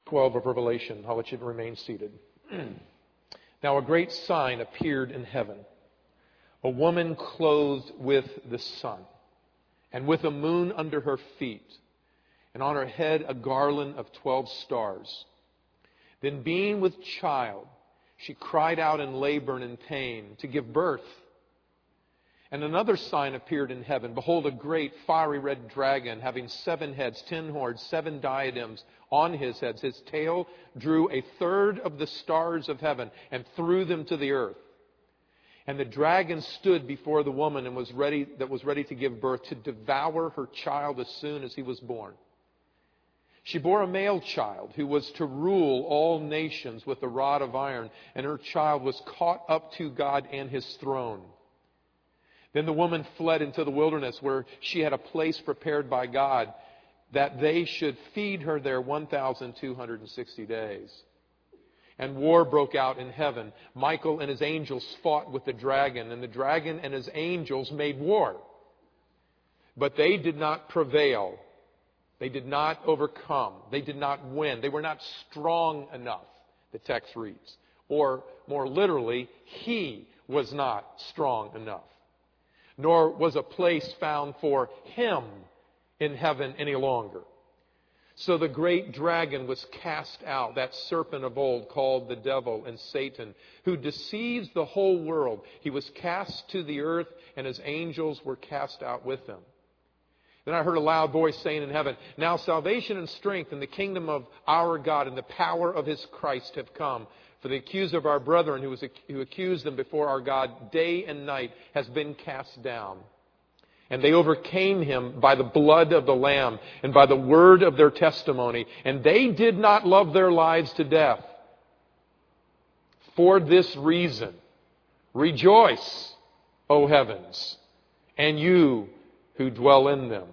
12 of Revelation. I'll let you remain seated. Now a great sign appeared in heaven. A woman clothed with the sun, and with a moon under her feet, and on her head a garland of 12 stars. Then being with child, she cried out in labor and in pain to give birth. And another sign appeared in heaven. Behold, a great fiery red dragon, having 7 heads, 10 horns, 7 diadems on his heads. His tail drew a third of the stars of heaven and threw them to the earth. And the dragon stood before the woman and was ready to give birth, to devour her child as soon as he was born. She bore a male child who was to rule all nations with a rod of iron, and her child was caught up to God and His throne. Then the woman fled into the wilderness, where she had a place prepared by God, that they should feed her there 1,260 days. And war broke out in heaven. Michael and his angels fought with the dragon, and the dragon and his angels made war. But they did not prevail. They did not overcome. They did not win. They were not strong enough, the text reads. Or more literally, he was not strong enough. Nor was a place found for him in heaven any longer. So the great dragon was cast out, that serpent of old called the devil and Satan, who deceives the whole world. He was cast to the earth, and his angels were cast out with him. Then I heard a loud voice saying in heaven, "Now salvation and strength and the kingdom of our God and the power of His Christ have come. For the accuser of our brethren who accused them before our God day and night has been cast down. And they overcame him by the blood of the Lamb and by the word of their testimony. And they did not love their lives to death. For this reason, rejoice, O heavens, and you who dwell in them.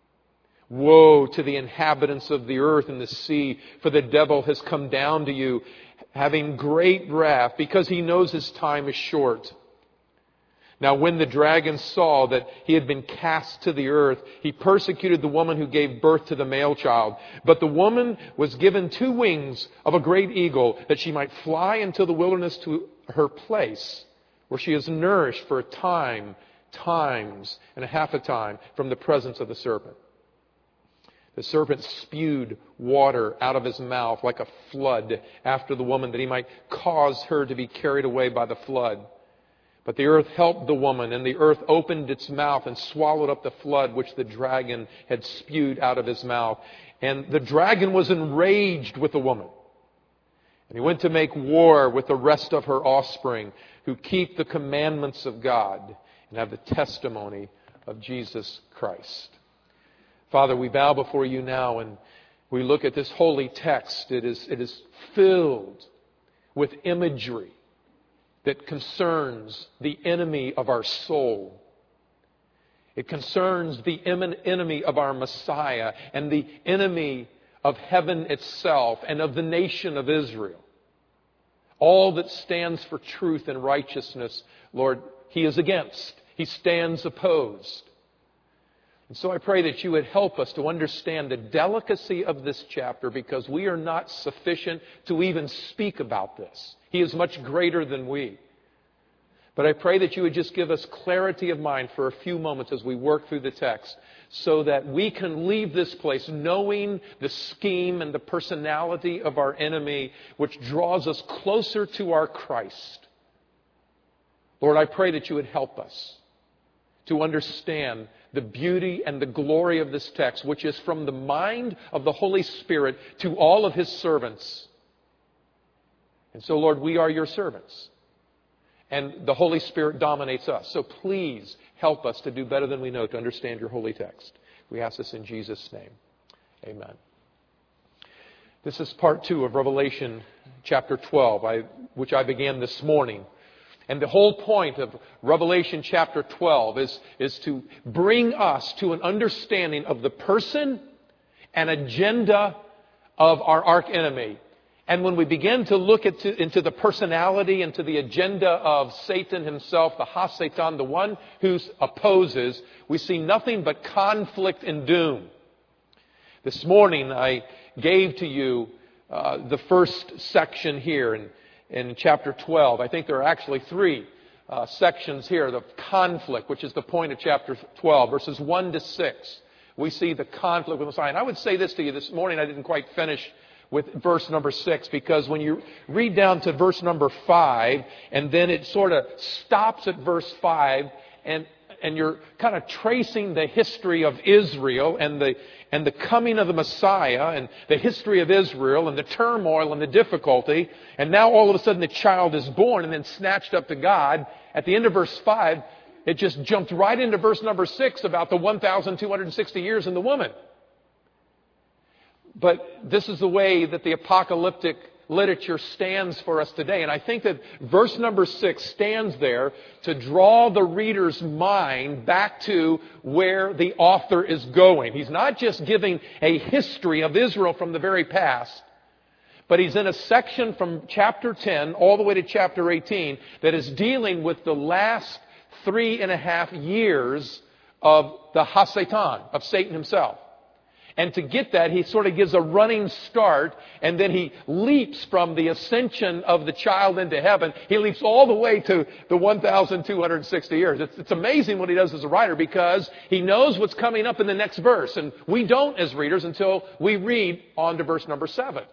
Woe to the inhabitants of the earth and the sea, for the devil has come down to you, having great wrath, because he knows his time is short." Now when the dragon saw that he had been cast to the earth, he persecuted the woman who gave birth to the male child. But the woman was given 2 wings of a great eagle, that she might fly into the wilderness to her place, where she is nourished for a time, times, and a half a time from the presence of the serpent. The serpent spewed water out of his mouth like a flood after the woman, that he might cause her to be carried away by the flood. But the earth helped the woman, and the earth opened its mouth and swallowed up the flood which the dragon had spewed out of his mouth. And the dragon was enraged with the woman. And he went to make war with the rest of her offspring, who keep the commandments of God and have the testimony of Jesus Christ. Father, we bow before you now and we look at this holy text. It is filled with imagery that concerns the enemy of our soul. It concerns the enemy of our Messiah and the enemy of heaven itself and of the nation of Israel. All that stands for truth and righteousness, Lord, He is against. He stands opposed. And so I pray that you would help us to understand the delicacy of this chapter, because we are not sufficient to even speak about this. He is much greater than we. But I pray that you would just give us clarity of mind for a few moments as we work through the text, so that we can leave this place knowing the scheme and the personality of our enemy, which draws us closer to our Christ. Lord, I pray that you would help us to understand the beauty and the glory of this text, which is from the mind of the Holy Spirit to all of His servants. And so, Lord, we are your servants. And the Holy Spirit dominates us. So please help us to do better than we know to understand your holy text. We ask this in Jesus' name. Amen. This is part 2 of Revelation chapter 12, which I began this morning. And the whole point of Revelation chapter 12 is to bring us to an understanding of the person and agenda of our archenemy. And when we begin to look into the personality and to the agenda of Satan himself, the Ha-Satan, the one who opposes, we see nothing but conflict and doom. This morning I gave to you the first section here in chapter 12. I think there are actually three sections here. The conflict, which is the point of chapter 12, verses 1 to 6. We see the conflict with Messiah. And I would say this to you this morning. I didn't quite finish with verse number 6, because when you read down to verse number 5, and then it sort of stops at verse 5, and you're kind of tracing the history of Israel and the coming of the Messiah and the history of Israel and the turmoil and the difficulty, and now all of a sudden the child is born and then snatched up to God. At the end of verse 5, it just jumped right into verse number 6 about the 1,260 years in the woman. But this is the way that the apocalyptic literature stands for us today. And I think that verse number 6 stands there to draw the reader's mind back to where the author is going. He's not just giving a history of Israel from the very past, but he's in a section from chapter 10 all the way to chapter 18 that is dealing with the last 3.5 years of the Hasatan, of Satan himself. And to get that, he sort of gives a running start, and then he leaps from the ascension of the child into heaven. He leaps all the way to the 1,260 years. It's amazing what he does as a writer, because he knows what's coming up in the next verse. And we don't as readers until we read on to verse number 7.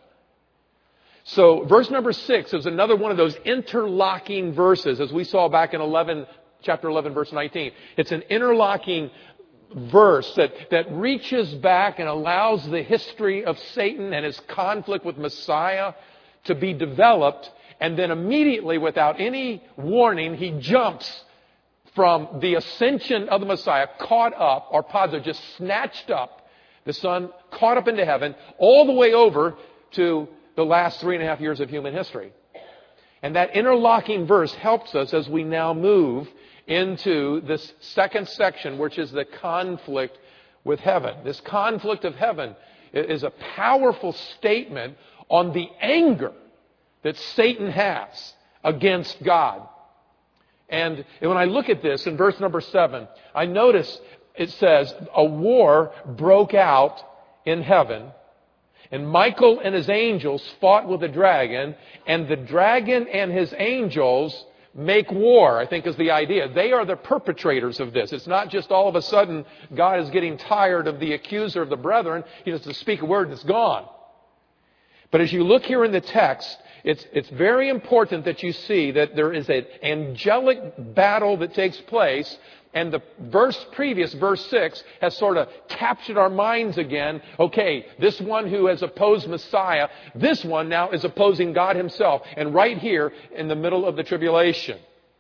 So verse number 6 is another one of those interlocking verses, as we saw back in chapter 11, verse 19. It's an interlocking verse that reaches back and allows the history of Satan and his conflict with Messiah to be developed, and then immediately, without any warning, he jumps from the ascension of the Messiah, caught up, or padzo, just snatched up, the Son caught up into heaven, all the way over to the last 3.5 years of human history. And that interlocking verse helps us as we now move into this second section, which is the conflict with heaven. This conflict of heaven is a powerful statement on the anger that Satan has against God. And when I look at this in verse number 7, I notice it says, a war broke out in heaven, and Michael and his angels fought with the dragon, and the dragon and his angels make war, I think is the idea. They are the perpetrators of this. It's not just all of a sudden God is getting tired of the accuser of the brethren. He has to speak a word and it's gone. But as you look here in the text, it's very important that you see that there is an angelic battle that takes place. And the previous verse 6, has sort of captured our minds again. Okay, this one who has opposed Messiah, this one now is opposing God himself. And right here in the middle of the tribulation.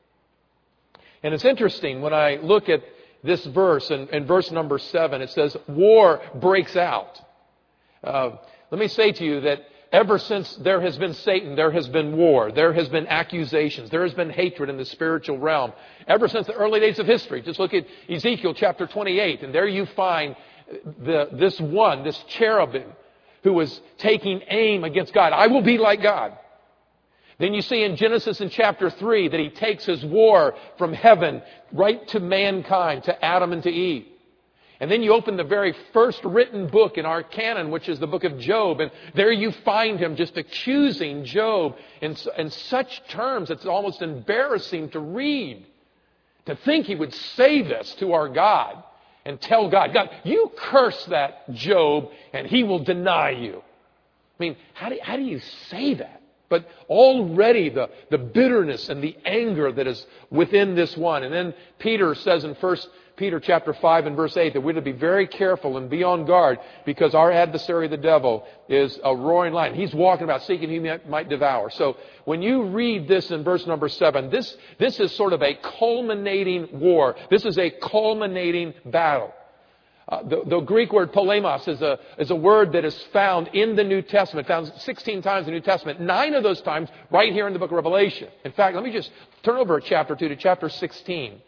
And it's interesting when I look at this verse, in verse number 7, it says, war breaks out. Let me say to you that ever since there has been Satan, there has been war. There has been accusations. There has been hatred in the spiritual realm. Ever since the early days of history. Just look at Ezekiel chapter 28, and there you find this cherubim who was taking aim against God. I will be like God. Then you see in Genesis in chapter 3 that he takes his war from heaven right to mankind, to Adam and to Eve. And then you open the very first written book in our canon, which is the book of Job. And there you find him just accusing Job in such terms it's almost embarrassing to read. To think he would say this to our God and tell God, God, you curse that Job and he will deny you. I mean, how do you say that? But already the bitterness and the anger that is within this one. And then Peter says in 1 Peter chapter 5 and verse 8 that we're to be very careful and be on guard, because our adversary, the devil, is a roaring lion. He's walking about seeking whom he might devour. So when you read this in verse number 7, this is sort of a culminating war. This is a culminating battle. The Greek word polemos is a word that is found in the New Testament, found 16 times in the New Testament. 9 of those times right here in the book of Revelation. In fact, let me just turn over a chapter 2 to chapter 16.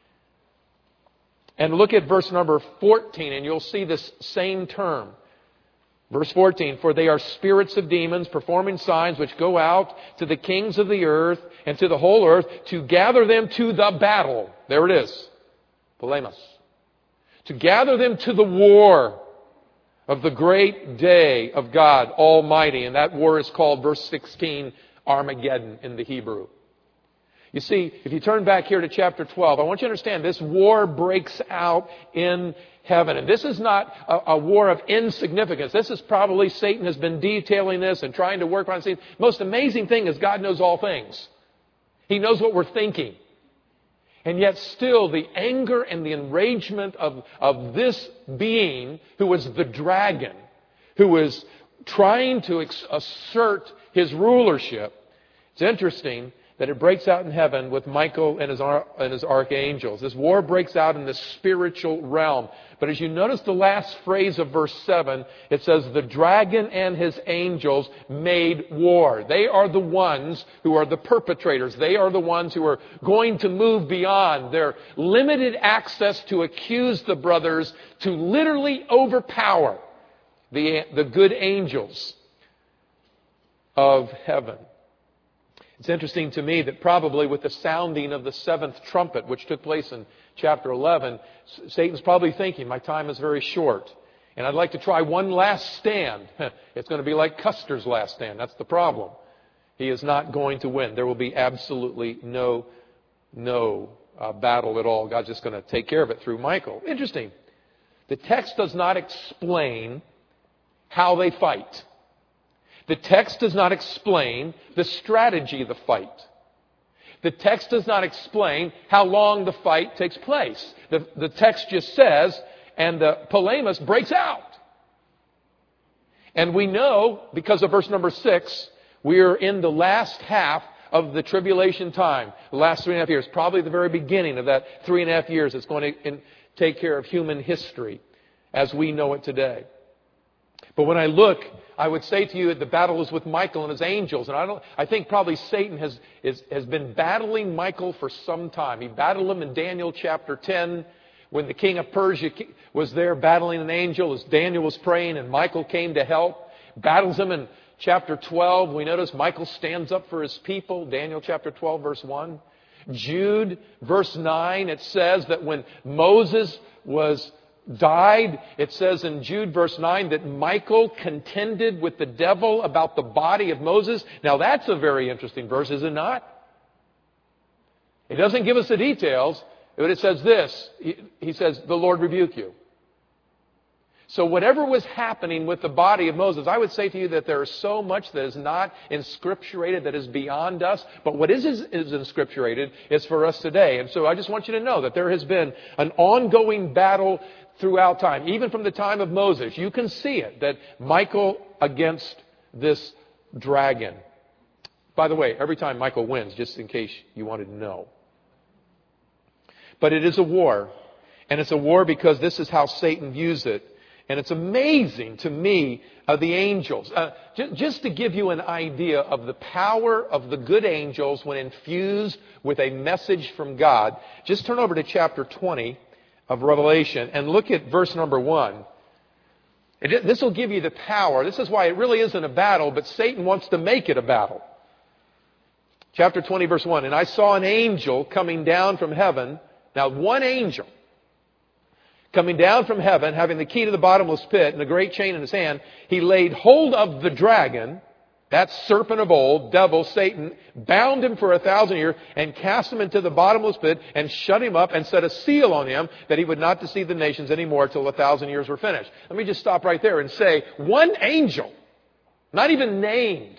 And look at verse number 14, and you'll see this same term. Verse 14, for they are spirits of demons performing signs which go out to the kings of the earth and to the whole earth to gather them to the battle. There it is. Polemos. To gather them to the war of the great day of God Almighty. And that war is called, verse 16, Armageddon in the Hebrew. You see, if you turn back here to chapter 12, I want you to understand this war breaks out in heaven. And this is not a war of insignificance. This is probably, Satan has been detailing this and trying to work on it. The most amazing thing is God knows all things. He knows what we're thinking. And yet still the anger and the enragement of this being who was the dragon, who was trying to assert his rulership. It's interesting that it breaks out in heaven with Michael and his archangels. This war breaks out in the spiritual realm. But as you notice the last phrase of verse 7, it says, the dragon and his angels made war. They are the ones who are the perpetrators. They are the ones who are going to move beyond their limited access to accuse the brothers, to literally overpower the good angels of heaven. It's interesting to me that probably with the sounding of the seventh trumpet, which took place in chapter 11, Satan's probably thinking, my time is very short, and I'd like to try one last stand. It's going to be like Custer's last stand. That's the problem. He is not going to win. There will be absolutely no battle at all. God's just going to take care of it through Michael. Interesting. The text does not explain how they fight. The text does not explain the strategy of the fight. The text does not explain how long the fight takes place. The text just says, and the polemus breaks out. And we know, because of verse number 6, we are in the last half of the tribulation time. The last 3.5 years, probably the very beginning of that 3.5 years that's going to take care of human history as we know it today. But when I look, I would say to you that the battle is with Michael and his angels. And I think probably Satan has been battling Michael for some time. He battled him in Daniel chapter 10 when the king of Persia was there battling an angel as Daniel was praying and Michael came to help. Battles him in chapter 12. We notice Michael stands up for his people. Daniel chapter 12 verse 1. Jude verse 9, it says that when Moses died, it says in Jude verse 9 that Michael contended with the devil about the body of Moses. Now that's a very interesting verse, is it not? It doesn't give us the details, but it says this. He says, the Lord rebuke you. So whatever was happening with the body of Moses, I would say to you that there is so much that is not inscripturated, that is beyond us. But what is inscripturated is for us today. And so I just want you to know that there has been an ongoing battle throughout time. Even from the time of Moses, you can see it, that Michael against this dragon. By the way, every time Michael wins, just in case you wanted to know. But it is a war. And it's a war because this is how Satan views it. And it's amazing to me of the angels. Just to give you an idea of the power of the good angels when infused with a message from God, just turn over to chapter 20 of Revelation and look at verse number 1. This will give you the power. This is why it really isn't a battle, but Satan wants to make it a battle. Chapter 20, verse 1. And I saw an angel coming down from heaven. Now, one angel coming down from heaven, having the key to the bottomless pit and a great chain in his hand, he laid hold of the dragon, that serpent of old, devil, Satan, bound him for 1,000 years and cast him into the bottomless pit and shut him up and set a seal on him that he would not deceive the nations anymore till 1,000 years were finished. Let me just stop right there and say, one angel, not even named,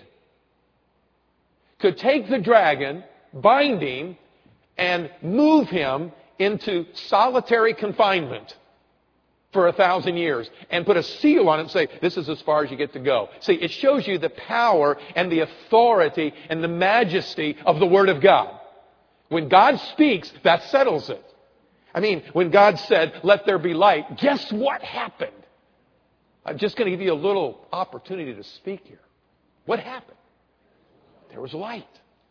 could take the dragon, bind him, and move him into solitary confinement for 1,000 years and put a seal on it and say, this is as far as you get to go. See, it shows you the power and the authority and the majesty of the Word of God. When God speaks, that settles it. I mean, when God said, let there be light, guess what happened? I'm just going to give you a little opportunity to speak here. What happened? There was light.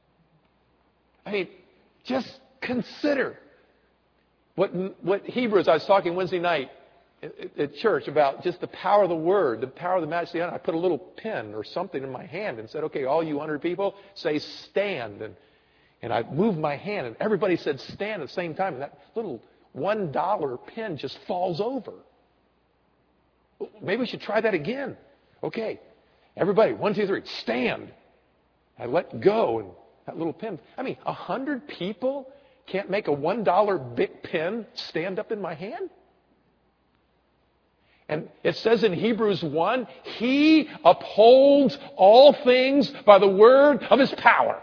I mean, just consider what Hebrews, I was talking Wednesday night at church about just the power of the Word, the power of the majesty. I put a little pen or something in my hand and said, okay, all you 100 people, say stand. And I moved my hand and everybody said stand at the same time. And that little $1 pen just falls over. Maybe we should try that again. Okay. Everybody, 1, 2, 3, stand. I let go, and that little pen. 100 people can't make a $1 big pen stand up in my hand? And it says in Hebrews 1, He upholds all things by the word of His power.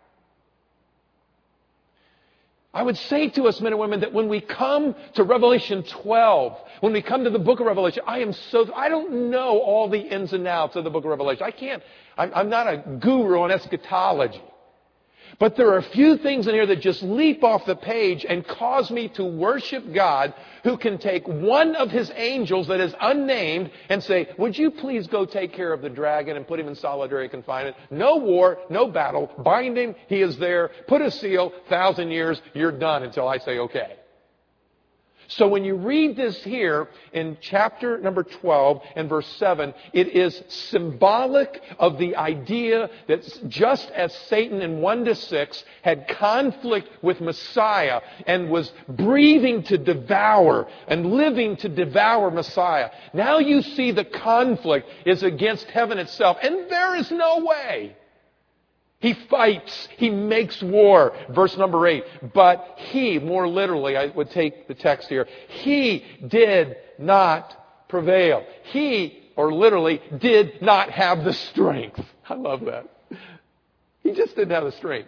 I would say to us, men and women, that when we come to Revelation 12, when we come to the book of Revelation, I don't know all the ins and outs of the book of Revelation. I'm not a guru on eschatology. But there are a few things in here that just leap off the page and cause me to worship God, who can take one of His angels that is unnamed and say, would you please go take care of the dragon and put him in solitary confinement? No war, no battle. Bind him. He is there. Put a seal. 1,000 years. You're done until I say okay. So when you read this here in chapter number 12 and verse 7, it is symbolic of the idea that just as Satan in 1-6 had conflict with Messiah and was breathing to devour and living to devour Messiah, now you see the conflict is against heaven itself, and there is no way. He fights. He makes war. Verse number 8. But he, more literally, I would take the text here, he did not prevail. He, or literally, did not have the strength. I love that. He just didn't have the strength.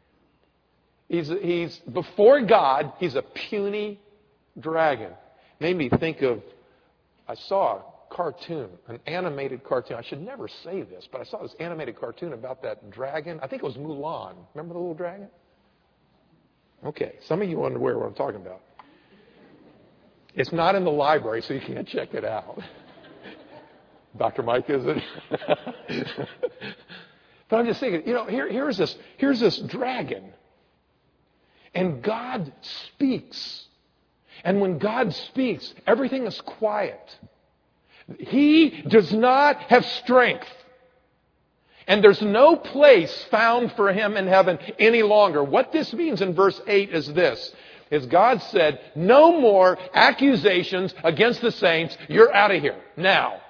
He's before God, he's a puny dragon. Made me think of, I saw cartoon, an animated cartoon. I should never say this, but I saw this animated cartoon about that dragon. I think it was Mulan. Remember the little dragon? Okay, some of you are aware what I'm talking about. It's not in the library, so you can't check it out. Dr. Mike, is it? But I'm just thinking, here's this dragon. And God speaks. And when God speaks, everything is quiet. He does not have strength. And there's no place found for him in heaven any longer. What this means in verse 8 is this. Is God said, no more accusations against the saints. You're out of here. Now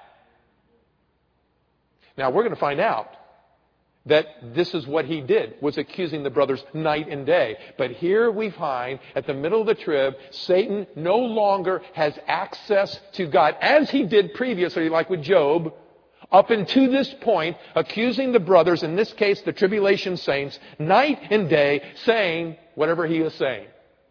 we're going to find out that this is what he did, was accusing the brothers night and day. But here we find, at the middle of the trib, Satan no longer has access to God, as he did previously, like with Job, up until this point, accusing the brothers, in this case the tribulation saints, night and day, saying whatever he is saying.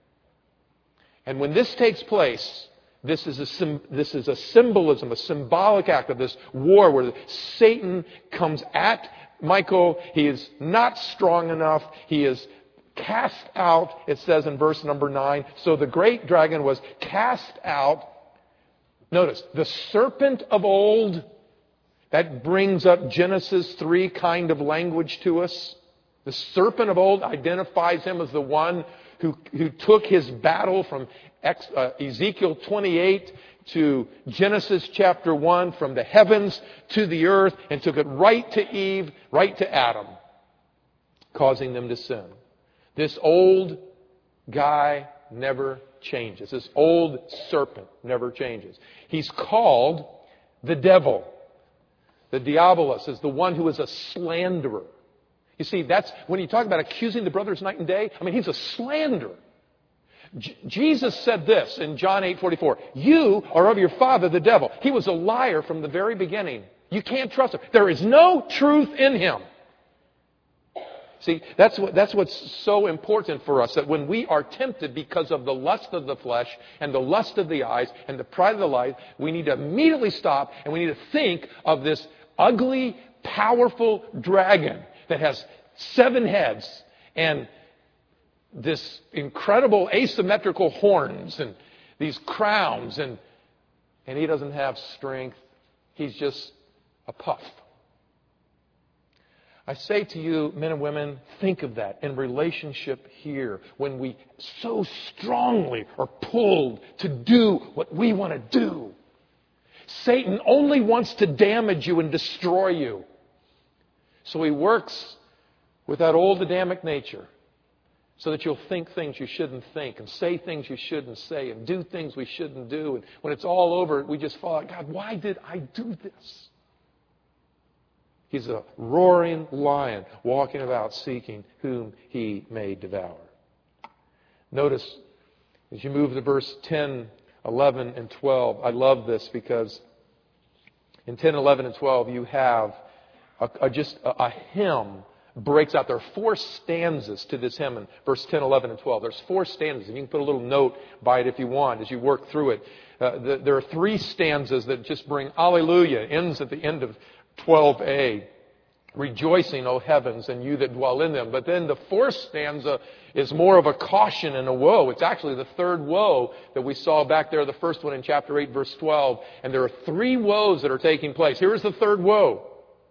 And when this takes place, this is a symbolism, a symbolic act of this war where Satan comes at Michael. He is not strong enough. He is cast out, it says in verse number 9. So the great dragon was cast out. Notice, the serpent of old. That brings up Genesis 3 kind of language to us. The serpent of old identifies him as the one who took his battle from Ezekiel 28 to Genesis chapter 1, from the heavens to the earth, and took it right to Eve, right to Adam, causing them to sin. This old guy never changes. This old serpent never changes. He's called the devil. The diabolos is the one who is a slanderer. You see, that's when you talk about accusing the brothers night and day. He's a slanderer. Jesus said this in John 8:44. You are of your father, the devil. He was a liar from the very beginning. You can't trust him. There is no truth in him. See, that's what's so important for us, that when we are tempted because of the lust of the flesh and the lust of the eyes and the pride of the life, we need to immediately stop and we need to think of this ugly, powerful dragon that has 7 heads and this incredible asymmetrical horns and these crowns, and he doesn't have strength. He's just a puff. I say to you, men and women, think of that in relationship here, when we so strongly are pulled to do what we want to do. Satan only wants to damage you and destroy you. So he works with that old Adamic nature. so that you'll think things you shouldn't think and say things you shouldn't say and do things we shouldn't do. And when it's all over, we just fall out, God, why did I do this? He's a roaring lion walking about seeking whom he may devour. Notice as you move to verse 10, 11, and 12, I love this because in 10, 11, and 12 you have a hymn breaks out. There are 4 stanzas to this hymn in verse 10, 11, and 12. There's 4 stanzas, and you can put a little note by it if you want as you work through it. There are 3 stanzas that just bring Alleluia. Ends at the end of 12a. Rejoicing, O heavens, and you that dwell in them. But then the 4th stanza is more of a caution and a woe. It's actually the 3rd woe that we saw back there, the first one in chapter 8, verse 12. And there are 3 woes that are taking place. Here is the 3rd woe.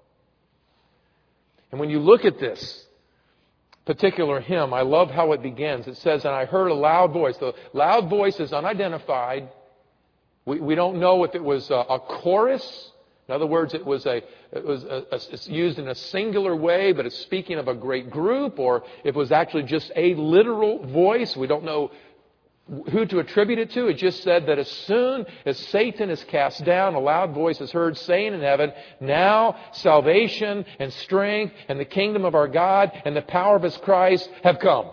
And when you look at this particular hymn, I love how it begins. It says, and I heard a loud voice. The loud voice is unidentified. We don't know if it was a chorus. In other words, it's used in a singular way, but it's speaking of a great group, or if it was actually just a literal voice. We don't know who to attribute it to. It just said that as soon as Satan is cast down, a loud voice is heard saying in heaven, now salvation and strength and the kingdom of our God and the power of His Christ have come.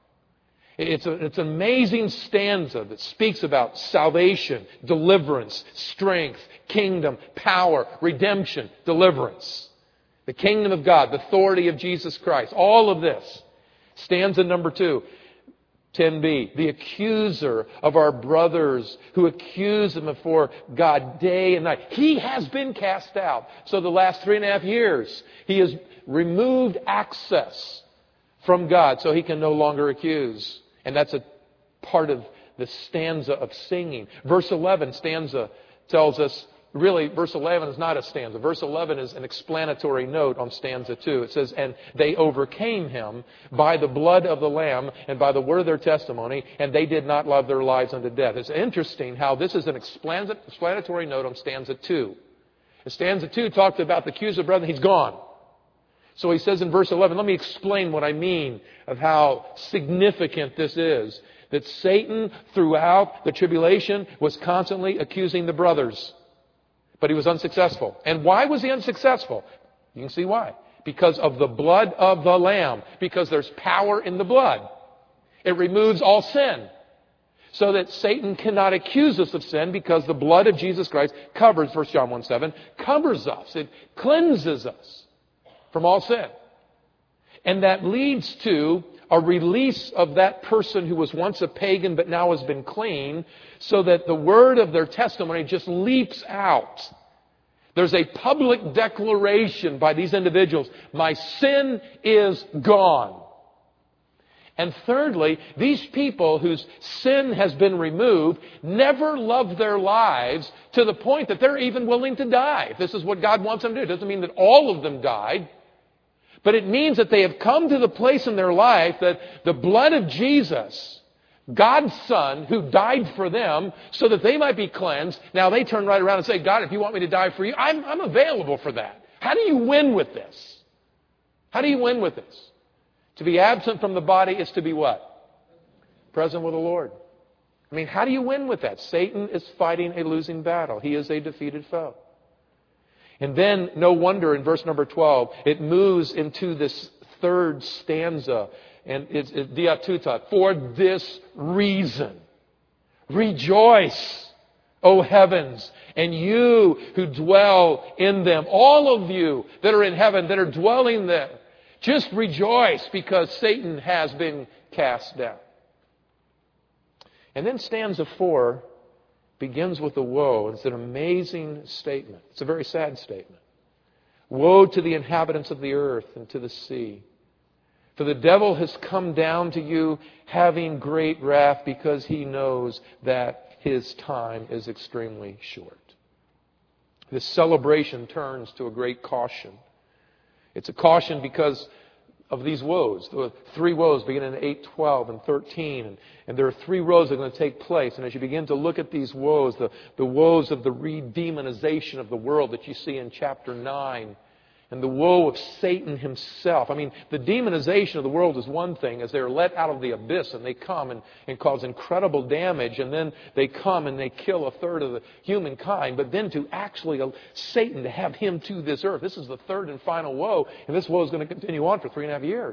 It's an amazing stanza that speaks about salvation, deliverance, strength, kingdom, power, redemption, deliverance. The kingdom of God, the authority of Jesus Christ. All of this. Stanza number 2, 10b. The accuser of our brothers who accuse them before God day and night. He has been cast out. So the last 3.5 years, he has removed access from God so he can no longer accuse. And that's a part of the stanza of singing. Verse 11 stanza tells us, really, verse 11 is not a stanza. Verse 11 is an explanatory note on stanza 2. It says, and they overcame him by the blood of the Lamb and by the word of their testimony, and they did not love their lives unto death. It's interesting how this is an explanatory note on stanza 2. And stanza 2 talked about the accuser brother. He's gone. So he says in verse 11, let me explain what I mean of how significant this is. That Satan, throughout the tribulation, was constantly accusing the brothers. But he was unsuccessful. And why was he unsuccessful? You can see why. Because of the blood of the Lamb. Because there's power in the blood. It removes all sin. So that Satan cannot accuse us of sin because the blood of Jesus Christ covers, 1 John 1:7, covers us. It cleanses us from all sin. And that leads to a release of that person who was once a pagan but now has been clean, so that the word of their testimony just leaps out. There's a public declaration by these individuals, my sin is gone. And thirdly, these people whose sin has been removed never loved their lives to the point that they're even willing to die. If this is what God wants them to do. It doesn't mean that all of them died. But it means that they have come to the place in their life that the blood of Jesus, God's Son, who died for them so that they might be cleansed, now they turn right around and say, God, if you want me to die for you, I'm available for that. How do you win with this? How do you win with this? To be absent from the body is to be what? Present with the Lord. I mean, how do you win with that? Satan is fighting a losing battle. He is a defeated foe. And then, no wonder, in verse number 12, it moves into this 3rd stanza. And it's diatuta. For this reason, rejoice, O heavens, and you who dwell in them. All of you that are in heaven, that are dwelling there, just rejoice because Satan has been cast down. And then stanza 4 begins with a woe. It's an amazing statement. It's a very sad statement. Woe to the inhabitants of the earth and to the sea. For the devil has come down to you having great wrath because he knows that his time is extremely short. This celebration turns to a great caution. It's a caution because of these woes. The 3 woes beginning in 8, 12, and 13. And there are 3 woes that are going to take place. And as you begin to look at these woes, the woes of the redemonization of the world that you see in chapter 9, and the woe of Satan himself. I mean, the demonization of the world is one thing, as they're let out of the abyss and they come and cause incredible damage, and then they come and they kill a third of the humankind. But then to actually, Satan, to have him to this earth, this is the third and final woe, and this woe is going to continue on for 3.5 years.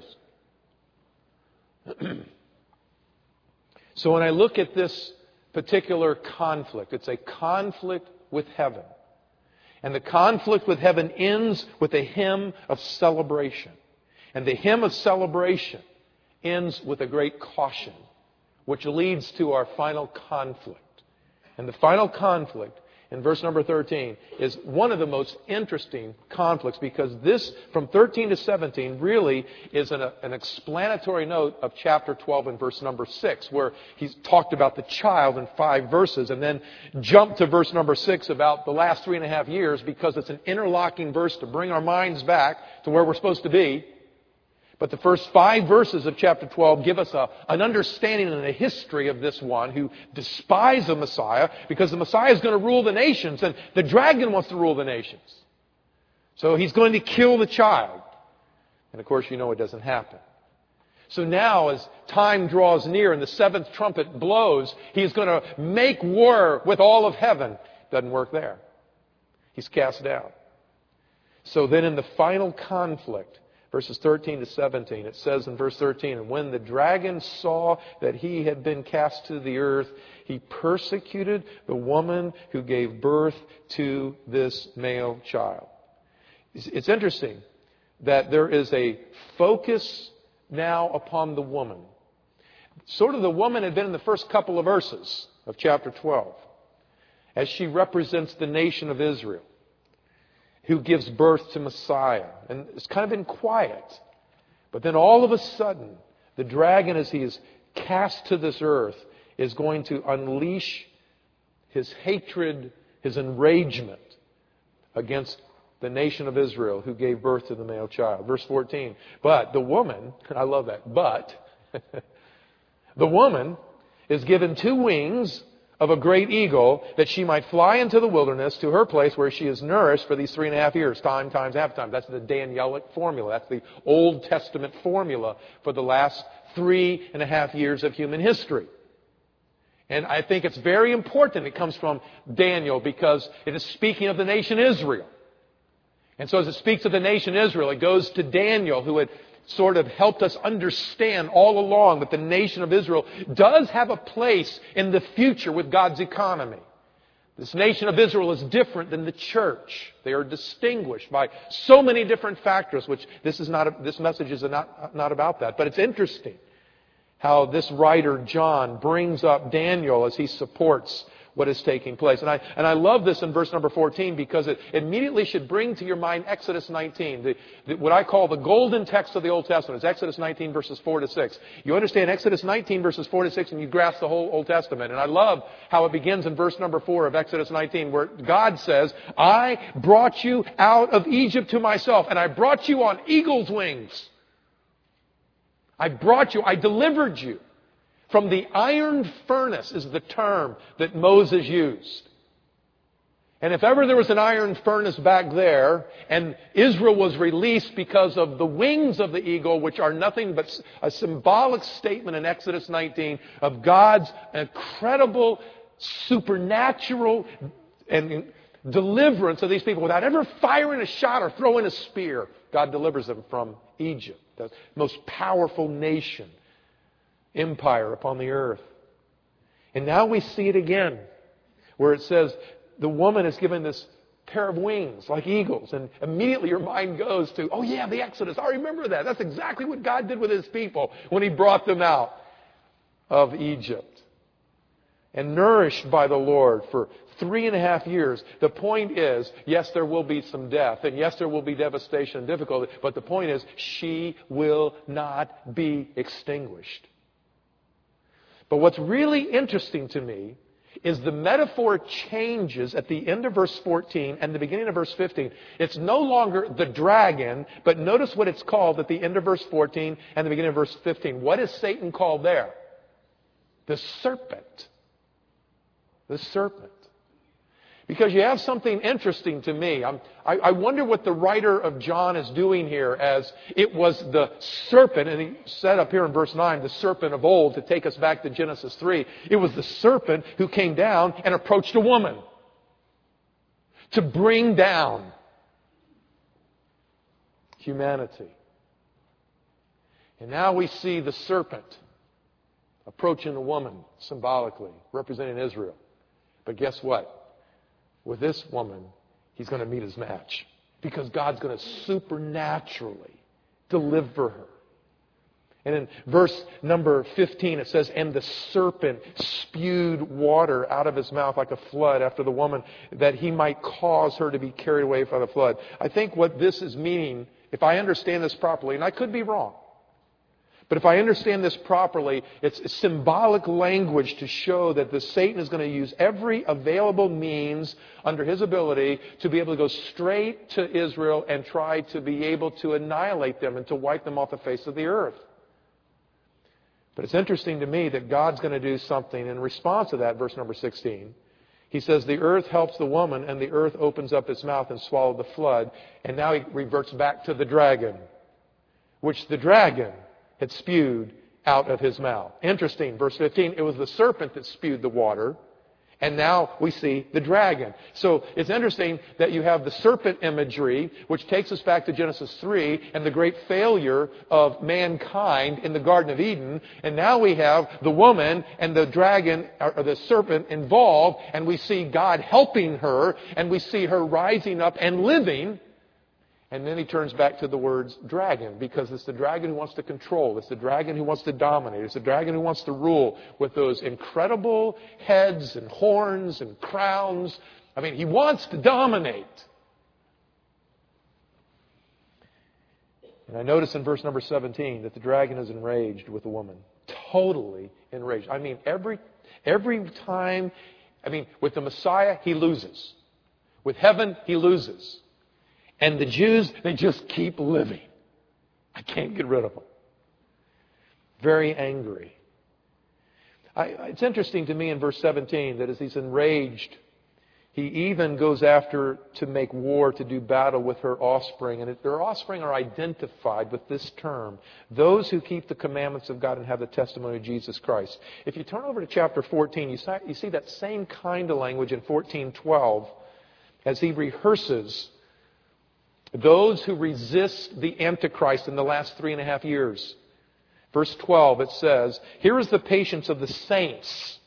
So when I look at this particular conflict, it's a conflict with heaven. And the conflict with heaven ends with a hymn of celebration. And the hymn of celebration ends with a great caution, which leads to our final conflict. And the final conflict, in verse number 13, is one of the most interesting conflicts, because this, from 13 to 17, really is an explanatory note of chapter 12 and verse number 6, where he's talked about the child in 5 verses, and then jumped to verse number 6 about the last 3.5 years, because it's an interlocking verse to bring our minds back to where we're supposed to be. But the first 5 verses of chapter 12 give us an understanding and a history of this one who despised the Messiah, because the Messiah is going to rule the nations, and the dragon wants to rule the nations. So he's going to kill the child. And of course, you know it doesn't happen. So now, as time draws near and the 7th trumpet blows, he's going to make war with all of heaven. Doesn't work there. He's cast down. So then in the final conflict, verses 13 to 17, it says in verse 13, "And when the dragon saw that he had been cast to the earth, he persecuted the woman who gave birth to this male child." It's interesting that there is a focus now upon the woman. Sort of the woman had been in the first couple of verses of chapter 12, as she represents the nation of Israel, who gives birth to Messiah. And it's kind of been quiet. But then all of a sudden, the dragon, as he is cast to this earth, is going to unleash his hatred, his enragement against the nation of Israel who gave birth to the male child. Verse 14, "But the woman," I love that, "but," "the woman is given 2 wings of a great eagle, that she might fly into the wilderness to her place where she is nourished for these 3.5 years, time times half time." That's the Danielic formula. That's the Old Testament formula for the last 3.5 years of human history. And I think it's very important it comes from Daniel, because it is speaking of the nation Israel. And so as it speaks of the nation Israel, it goes to Daniel, who had sort of helped us understand all along that the nation of Israel does have a place in the future with God's economy. This nation of Israel is different than the church. They are distinguished by so many different factors, which this message is not about that. But it's interesting how this writer, John, brings up Daniel as he supports what is taking place. And I love this in verse number 14, because it immediately should bring to your mind Exodus 19, what I call the golden text of the Old Testament. It's Exodus 19 verses 4 to 6. You understand Exodus 19 verses 4 to 6 and you grasp the whole Old Testament. And I love how it begins in verse number 4 of Exodus 19, where God says, "I brought you out of Egypt to myself, and I brought you on eagle's wings. I delivered you." From the iron furnace is the term that Moses used. And if ever there was an iron furnace back there, and Israel was released because of the wings of the eagle, which are nothing but a symbolic statement in Exodus 19 of God's incredible supernatural and deliverance of these people without ever firing a shot or throwing a spear. God delivers them from Egypt, the most powerful nation, empire upon the earth. And now we see it again, where it says the woman is given this pair of wings like eagles. And immediately your mind goes to, oh yeah, the Exodus. I remember that. That's exactly what God did with His people when He brought them out of Egypt. And nourished by the Lord for 3.5 years. The point is, yes, there will be some death. And yes, there will be devastation and difficulty. But the point is, she will not be extinguished. But what's really interesting to me is the metaphor changes at the end of verse 14 and the beginning of verse 15. It's no longer the dragon, but notice what it's called at the end of verse 14 and the beginning of verse 15. What is Satan called there? The serpent. The serpent. Because you have something interesting to me. I wonder what the writer of John is doing here, as it was the serpent, and he said up here in verse 9, the serpent of old, to take us back to Genesis 3. It was the serpent who came down and approached a woman to bring down humanity. And now we see the serpent approaching a woman, symbolically, representing Israel. But guess what? With this woman, he's going to meet his match. Because God's going to supernaturally deliver her. And in verse number 15, it says, "And the serpent spewed water out of his mouth like a flood after the woman, that he might cause her to be carried away by the flood." I think what this is meaning, if I understand this properly, and I could be wrong, but if I understand this properly, it's symbolic language to show that Satan is going to use every available means under his ability to be able to go straight to Israel and try to be able to annihilate them and to wipe them off the face of the earth. But it's interesting to me that God's going to do something in response to that, verse number 16. He says, "The earth helps the woman, and the earth opens up its mouth and swallowed the flood." And now he reverts back to the dragon, which the dragon had spewed out of his mouth. Interesting, verse 15, it was the serpent that spewed the water, and now we see the dragon. So it's interesting that you have the serpent imagery, which takes us back to Genesis 3 and the great failure of mankind in the Garden of Eden. And now we have the woman and the dragon, or the serpent, involved, and we see God helping her, and we see her rising up and living. And then he turns back to the words dragon, because it's the dragon who wants to control. It's the dragon who wants to dominate. It's the dragon who wants to rule with those incredible heads and horns and crowns. I mean, he wants to dominate. And I notice in verse number 17 that the dragon is enraged with the woman. Totally enraged. I mean, every time, with the Messiah, he loses. With heaven, he loses. And the Jews, they just keep living. I can't get rid of them. Very angry. It's interesting to me in verse 17 that as he's enraged, he even goes after to make war, to do battle with her offspring. And their offspring are identified with this term: those who keep the commandments of God and have the testimony of Jesus Christ. If you turn over to chapter 14, you see that same kind of language in 14:12 as he rehearses those who resist the Antichrist in the last 3.5 years. Verse 12, it says, "Here is the patience of the saints,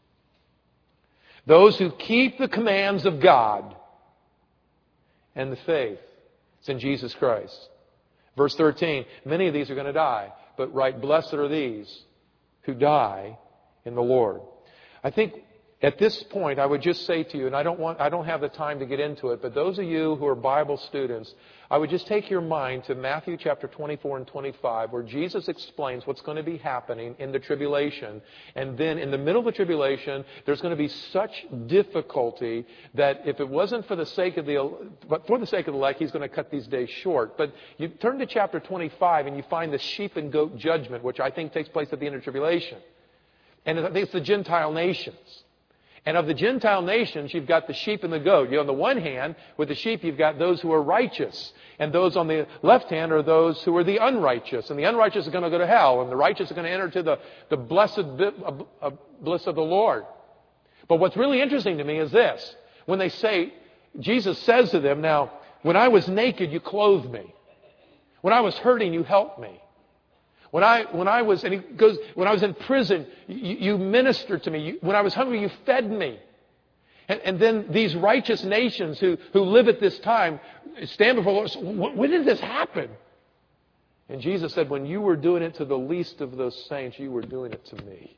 those who keep the commands of God and the faith." It's in Jesus Christ. Verse 13, "Many of these are going to die, but right blessed are these who die in the Lord." I think at this point, I would just say to you, and I don't have the time to get into it, but those of you who are Bible students, I would just take your mind to Matthew chapter 24 and 25, where Jesus explains what's going to be happening in the tribulation. And then in the middle of the tribulation, there's going to be such difficulty that if it wasn't for the sake of the elect, he's going to cut these days short. But you turn to chapter 25 and you find the sheep and goat judgment, which I think takes place at the end of tribulation. And I think it's the Gentile nations. And of the Gentile nations, you've got the sheep and the goat. On the one hand, with the sheep, you've got those who are righteous. And those on the left hand are those who are the unrighteous. And the unrighteous are going to go to hell. And the righteous are going to enter to the blessed bliss of the Lord. But what's really interesting to me is this. When they say, Jesus says to them, "Now, when I was naked, you clothed me. When I was hurting, you helped me. When I was in prison, you ministered to me. When I was hungry, you fed me." And then these righteous nations who live at this time stand before the Lord. When did this happen? And Jesus said, "When you were doing it to the least of those saints, you were doing it to me."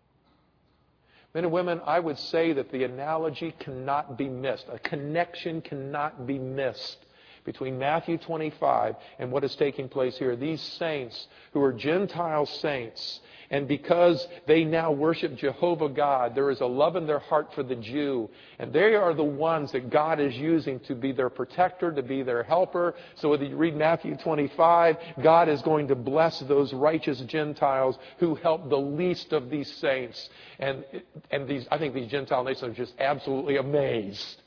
Men and women, I would say that the analogy cannot be missed. A connection cannot be missed between Matthew 25 and what is taking place here. These saints who are Gentile saints, and because they now worship Jehovah God, there is a love in their heart for the Jew. And they are the ones that God is using to be their protector, to be their helper. So whether you read Matthew 25, God is going to bless those righteous Gentiles who help the least of these saints. And I think these Gentile nations are just absolutely amazed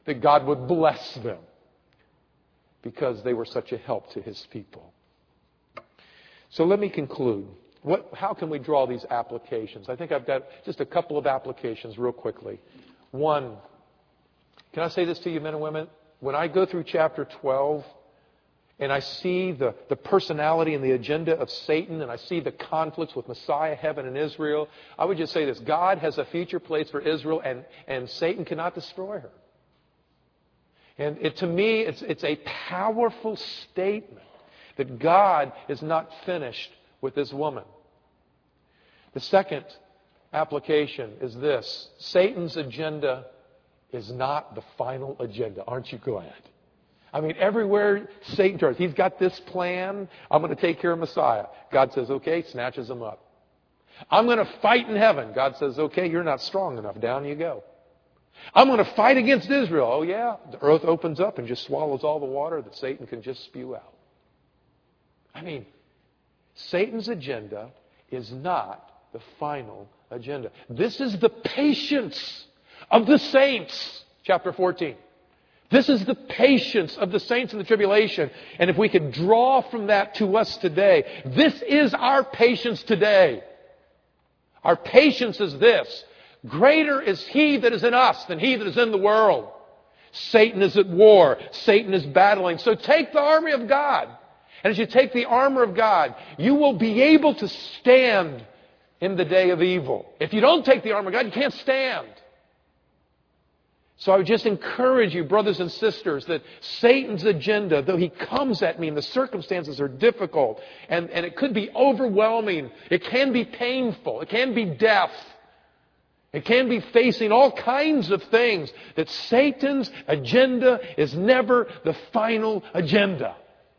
that God would bless them because they were such a help to His people. So let me conclude. How can we draw these applications? I think I've got just a couple of applications real quickly. One, can I say this to you, men and women? When I go through chapter 12 and I see the personality and the agenda of Satan and I see the conflicts with Messiah, heaven, and Israel, I would just say this. God has a future place for Israel and Satan cannot destroy her. And to me, it's a powerful statement that God is not finished with this woman. The second application is this. Satan's agenda is not the final agenda. Aren't you glad? I mean, everywhere Satan turns, he's got this plan. I'm going to take care of Messiah. God says, okay, snatches him up. I'm going to fight in heaven. God says, okay, you're not strong enough. Down you go. I'm going to fight against Israel. Oh, yeah. The earth opens up and just swallows all the water that Satan can just spew out. I mean, Satan's agenda is not the final agenda. This is the patience of the saints. Chapter 14. This is the patience of the saints in the tribulation. And if we could draw from that to us today, this is our patience today. Our patience is this. Greater is He that is in us than he that is in the world. Satan is at war. Satan is battling. So take the army of God. And as you take the armor of God, you will be able to stand in the day of evil. If you don't take the armor of God, you can't stand. So I would just encourage you, brothers and sisters, that Satan's agenda, though he comes at me and the circumstances are difficult, and it could be overwhelming, it can be painful, it can be death, it can be facing all kinds of things, that Satan's agenda is never the final agenda.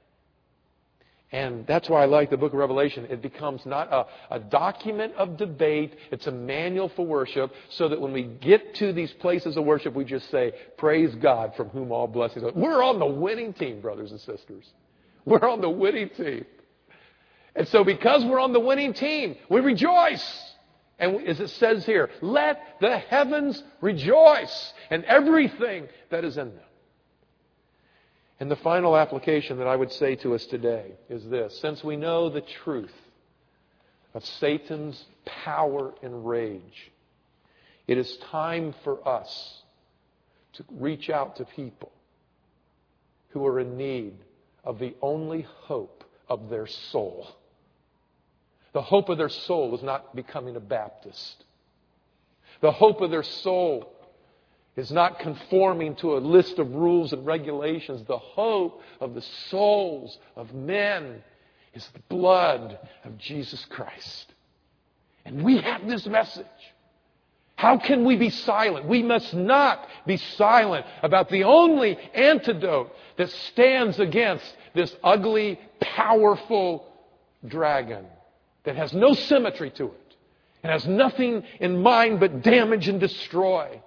And that's why I like the book of Revelation. It becomes not a document of debate. It's a manual for worship so that when we get to these places of worship, we just say, praise God from whom all blessings are. We're on the winning team, brothers and sisters. We're on the winning team. And so because we're on the winning team, we rejoice. And as it says here, let the heavens rejoice and everything that is in them. And the final application that I would say to us today is this. Since we know the truth of Satan's power and rage, it is time for us to reach out to people who are in need of the only hope of their soul. The hope of their soul is not becoming a Baptist. The hope of their soul is not conforming to a list of rules and regulations. The hope of the souls of men is the blood of Jesus Christ. And we have this message. How can we be silent? We must not be silent about the only antidote that stands against this ugly, powerful dragon that has no symmetry to it and has nothing in mind but damage and destroy.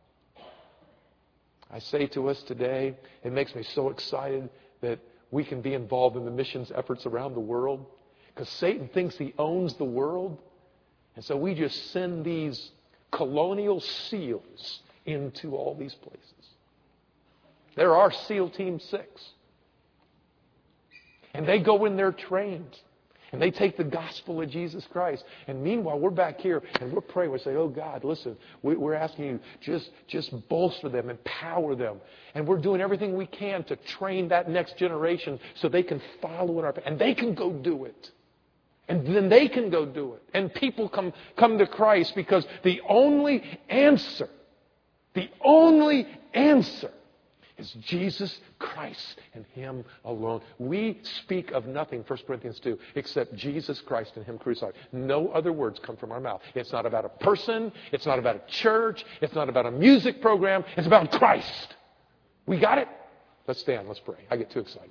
I say to us today, it makes me so excited that we can be involved in the missions efforts around the world because Satan thinks he owns the world. And so we just send these colonial SEALs into all these places. There are SEAL Team 6. And they go in there trained. And they take the gospel of Jesus Christ. And meanwhile, we're back here and we're praying. We say, oh God, listen, we're asking you, just bolster them, empower them. And we're doing everything we can to train that next generation so they can follow in our path. And they can go do it. And then they can go do it. And people come to Christ because the only answer is Jesus Christ and Him alone. We speak of nothing, 1 Corinthians 2, except Jesus Christ and Him crucified. No other words come from our mouth. It's not about a person. It's not about a church. It's not about a music program. It's about Christ. We got it? Let's stand. Let's pray. I get too excited.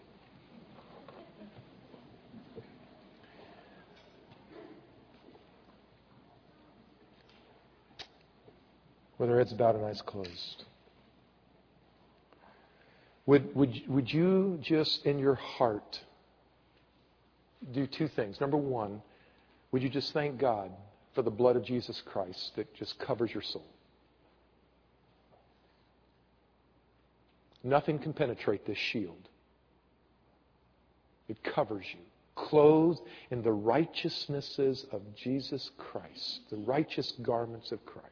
With our heads bowed and eyes closed. Would you just in your heart do two things? Number one, would you just thank God for the blood of Jesus Christ that just covers your soul? Nothing can penetrate this shield. It covers you, clothed in the righteousnesses of Jesus Christ, the righteous garments of Christ.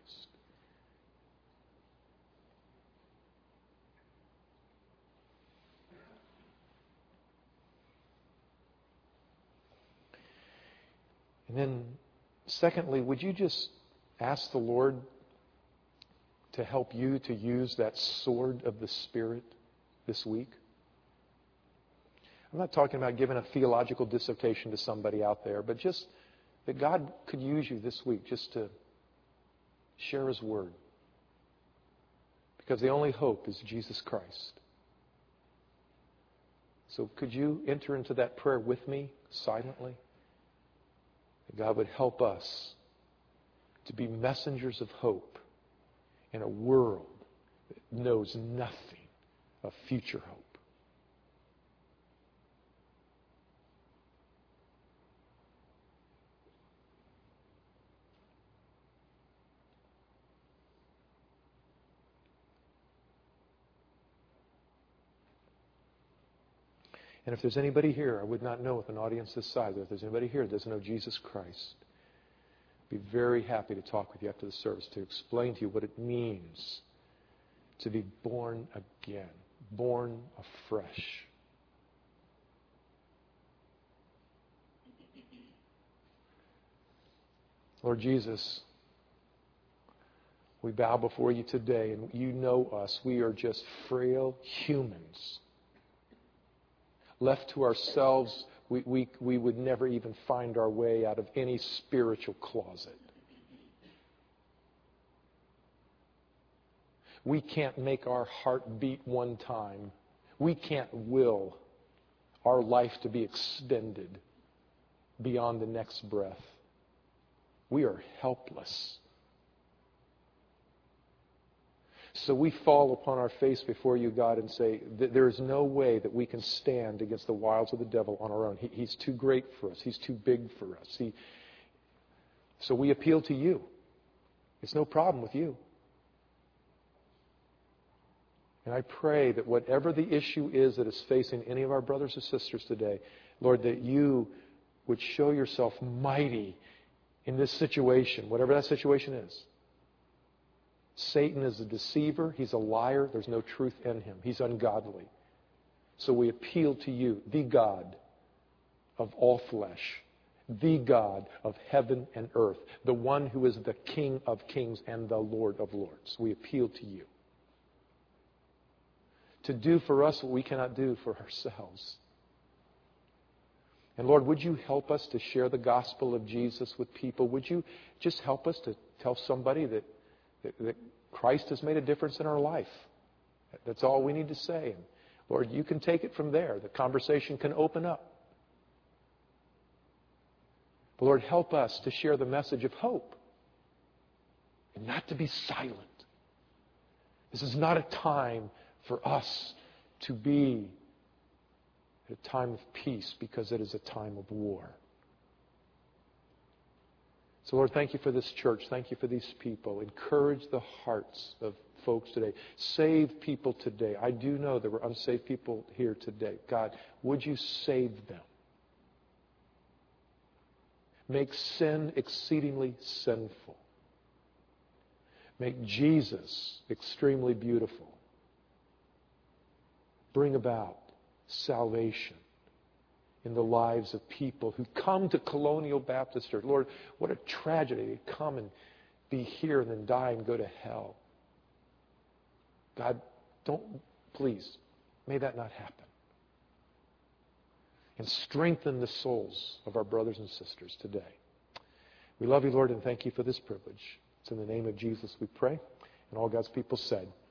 And then, secondly, would you just ask the Lord to help you to use that sword of the Spirit this week? I'm not talking about giving a theological dissertation to somebody out there, but just that God could use you this week just to share His Word. Because the only hope is Jesus Christ. So could you enter into that prayer with me silently? That God would help us to be messengers of hope in a world that knows nothing of future hope. And if there's anybody here, I would not know with an audience this size, but if there's anybody here that doesn't know Jesus Christ, I'd be very happy to talk with you after the service to explain to you what it means to be born again, born afresh. Lord Jesus, we bow before you today, and you know us. We are just frail humans. Left to ourselves, we would never even find our way out of any spiritual closet. We can't make our heart beat one time. We can't will our life to be extended beyond the next breath. We are helpless. So we fall upon our face before you, God, and say that there is no way that we can stand against the wiles of the devil on our own. He's too great for us. He's too big for us. So we appeal to you. It's no problem with you. And I pray that whatever the issue is that is facing any of our brothers or sisters today, Lord, that you would show yourself mighty in this situation, whatever that situation is. Satan is a deceiver. He's a liar. There's no truth in him. He's ungodly. So we appeal to you, the God of all flesh, the God of heaven and earth, the one who is the King of kings and the Lord of lords. We appeal to you to do for us what we cannot do for ourselves. And Lord, would you help us to share the gospel of Jesus with people? Would you just help us to tell somebody that Christ has made a difference in our life? That's all we need to say. And Lord, you can take it from there. The conversation can open up. But Lord, help us to share the message of hope and not to be silent. This is not a time for us to be at a time of peace, because it is a time of war. So, Lord, thank you for this church. Thank you for these people. Encourage the hearts of folks today. Save people today. I do know there were unsaved people here today. God, would you save them? Make sin exceedingly sinful. Make Jesus extremely beautiful. Bring about salvation in the lives of people who come to Colonial Baptist Church. Lord, what a tragedy to come and be here and then die and go to hell. God, please, may that not happen. And strengthen the souls of our brothers and sisters today. We love you, Lord, and thank you for this privilege. It's in the name of Jesus we pray. And all God's people said,